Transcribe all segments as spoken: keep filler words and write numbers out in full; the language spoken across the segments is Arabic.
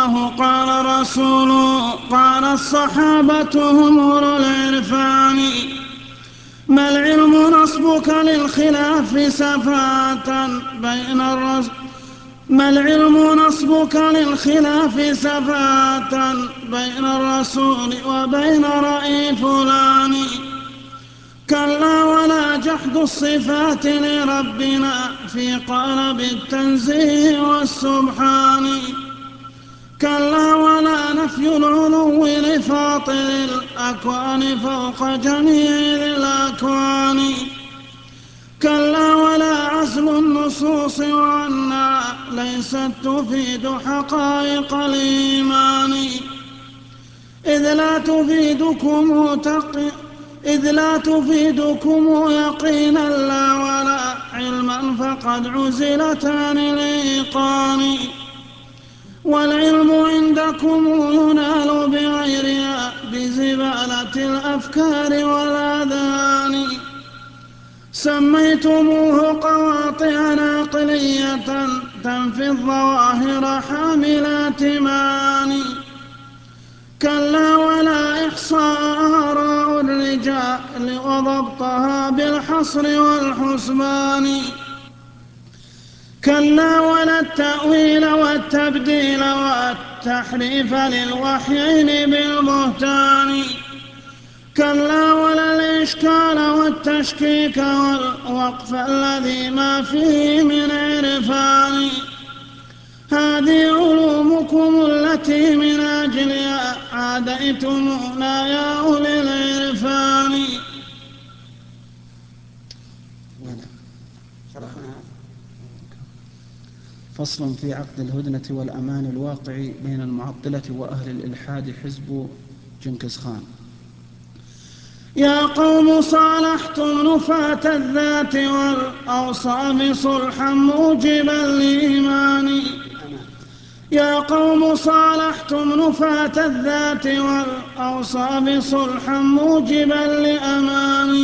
الله قال رسوله قال الصحابة هم أولو العرفان. ما العلم نصبك للخلاف سفاة بين الرسول ما العلم نصبك للخلاف سفاة بين الرسول وبين رأي فلان. كلا ولا جحد الصفات لربنا في قالب التنزيه والسبحان. كلا ولا نفي العلو لفاطر الأكوان فوق جميع الأكوان. كلا ولا عزل النصوص وأنها ليست تفيد حقائق الإيمان. إذ لا تفيدكم تقي إذ لا تفيدكم يقينا لا ولا علما فقد عزلت عن الإيقان. والعلم عندكم ينال بغيرها بزبالة الأفكار والأذهان. سميتموه قواطع عقلية تنفي الظواهر حاملات معاني. كلا ولا إحصاء آراء الرجال وضبطها بالحصر والحسبان. كلا ولا التأويل والتبديل والتحريف للوحيين بالبهتان. كلا ولا الإشكال والتشكيك والوقف الذي ما فيه من عرفان. هذه علومكم التي من أجلها عاديتمونا يا أولي العرفان. فصل في عقد الهدنة والأمان الواقع بين المعطلة وأهل الإلحاد حزب جنكز خان. يا قوم صالحتم نفاة الذات والأوصاف صلحا موجبا لإيمان. يا قوم صالحتم نفاة الذات والأوصاف صلحا موجبا لأمان.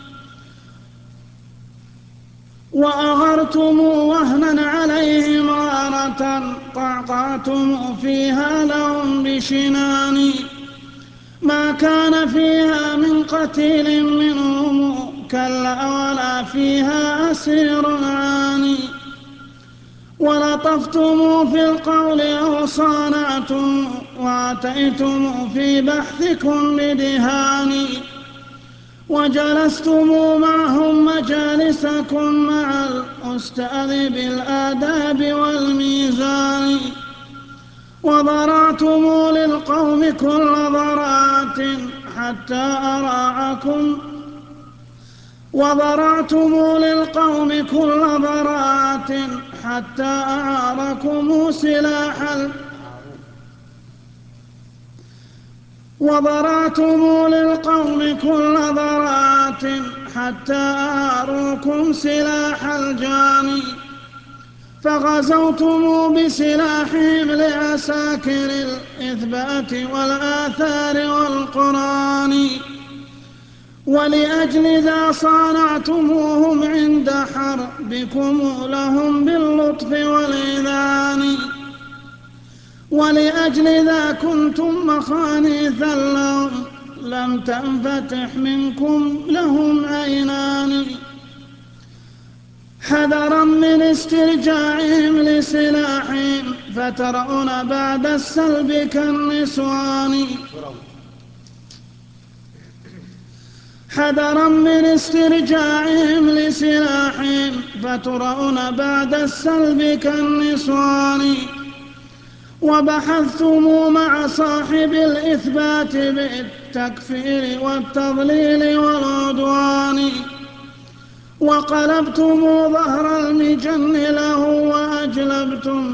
وأغرتم وهنا عليهم غارة قعقعتم فيها لهم بشنان. ما كان فيها من قتيل منهم كلا ولا فيها أسير عاني. ولطفتم في القول أو صانعتم واتيتم في بحثكم بدهان. وجلستم معهم مجالسكم مع الأستاذ بالآداب والميزان. وضرعتم للقوم كل ضراعة حتى أراعكم وضرعتم للقوم كل ضراعة حتى أعاركم سلاح وضرعتم للقوم كل ضراعة حتى أعاروكم سلاح الجاني. فغزوتم بسلاحهم لعساكر الإثبات والآثار والقرآن. ولأجل ذا صانعتموهم عند حربكم لهم باللطف والإذعان. ولأجل ذا كنتم مخانيثا لهم لم تنفتح منكم لهم عينان. حذرا من استرجاعهم لسلاحهم فترون بعد السلب كالنسوان. حذرا من استرجاعهم لسلاحهم فترون بعد السلب كالنسوان. وبحثتم مع صاحب الإثبات بالتكفير والتضليل والعدوان. وقلبتم ظهر المجن له وأجلبتم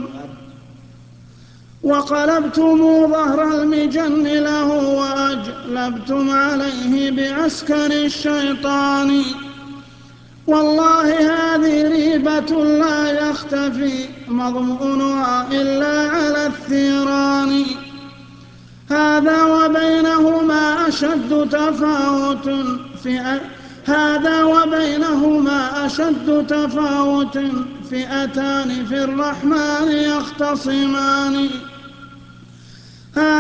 وقلبتم ظهر المجن له وأجلبتم عليه بعسكر الشيطان. والله هذه ريبة لا يختفي مضمونها إلا على الثيران. هذا وبينهما أشد تفاوت في هذا وبينهما أشد تفاوت فئتان في الرحمن يختصمان.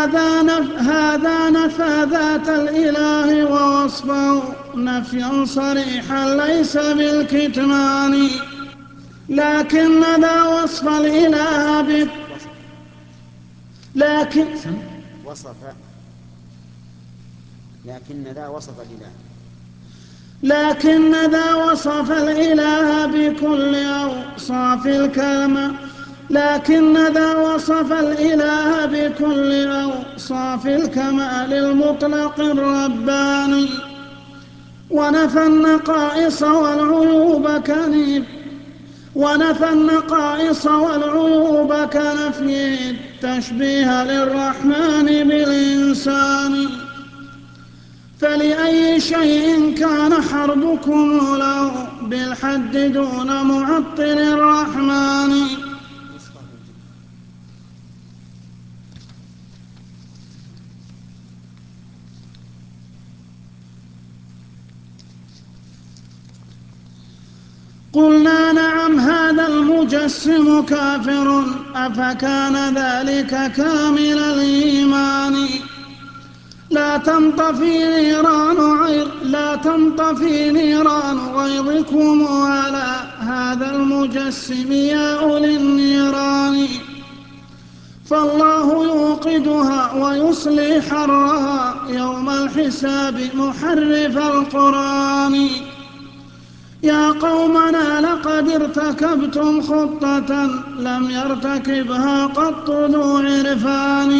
هذا نف هذا نفى ذات الإله ووصفه نفيا صريحا ليس بالكتمان، لكن ذا وصف الإله ب لكن وصف لكن ذا وصف الإله لكن ذا وصف الإله بكل أوصاف الكمال لكن ذا وصف الإله بكل أوصاف الكمال المطلق الرباني، ونفى النقائص والعيوب كنف ونفى النقائص والعيوب كنفي التشبيه للرحمن بالإنسان. فلأي شيء كان حربكم له بالحد دون معطل الرحمن؟ قلنا نعم هذا المجسم كافر، أفكان ذلك كامل الإيمان؟ لا تنطفي نيران غير لا تنطفي نيران غيظكم على هذا المجسم يا أولي النيران، فالله يوقدها ويصلي حرها يوم الحساب محرف القرآن. يا قومنا لقد ارتكبتم خطة لم يرتكبها قط ذو عرفان،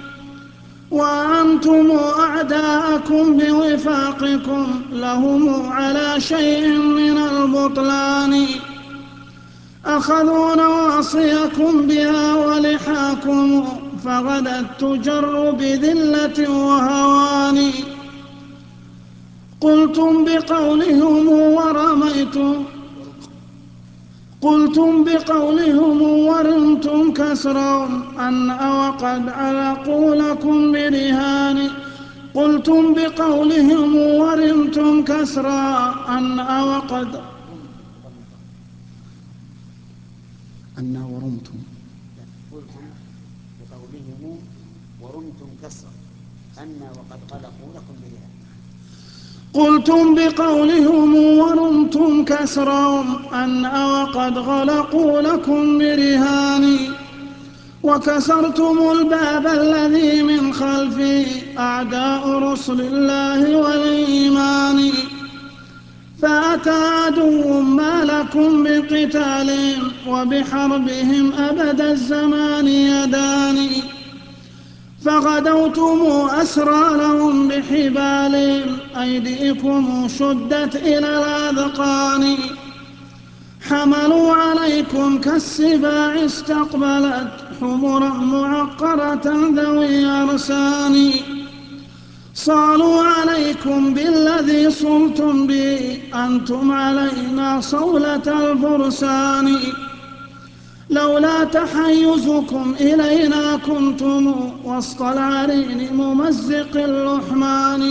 وأنتم أعداءكم بوفاقكم لهم على شيء من البطلان، أخذوا نواصيكم بها ولحاكم فغدت تجر بذلة وهوان. قلتم بقولهم ورميتم قلتم بقولهم ورمتم كسرهم أن وقد علقوا لكم برهان قلتم بقولهم ورمتم كسرا أن وقد أن ورمتم قلتم بقولهم ورمتم كسرا أن وقد غلقوا لكم برهان قلتم بقولهم ورمتم كسرهم أن وقد غلقوا لكم برهان، وكسرتم الباب الذي من خلفه أعداء رسل الله والإيمان، فأتى عدو ما لكم بقتالهم وبحربهم أبد الزمان يدان، فغدوتم أسرى لهم بحبالهم أيديكم شدت إلى الأذقان، حملوا عليكم كالسباع استقبلت حمرا معقرة ذوي أرسان، صالوا عليكم بالذي صلتم به أنتم علينا صولة الفرسان، لولا تحيزكم إلينا كنتم وسط العرين ممزق اللحمان.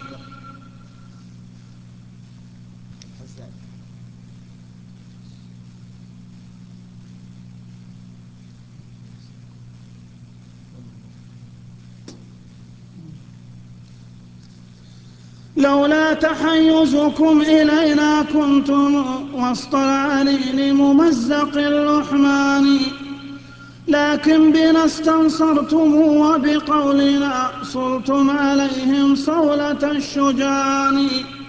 لولا تحيزكم إلينا كنتم وسط العرين ممزق اللحمان، لكن بنا استنصرتم وبقولنا صلتم عليهم صولة الشجعان،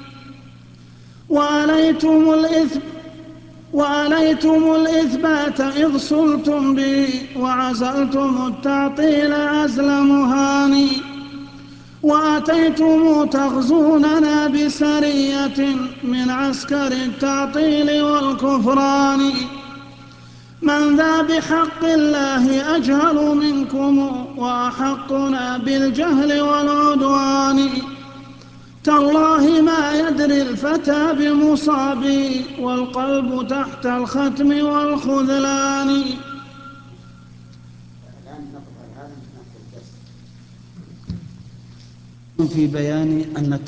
وأليتم الإثم وأليتم الإثبات إذ صلتم به وعزلتم التعطيل عزل مهان، وأتيتم تغزوننا بسرية من عسكر التعطيل والكفران، من ذا بحق الله أجهل منكم وأحقنا بالجهل والعدوان، تالله ما يدري الفتى بمصابي والقلب تحت الختم والخذلان. في بيان أن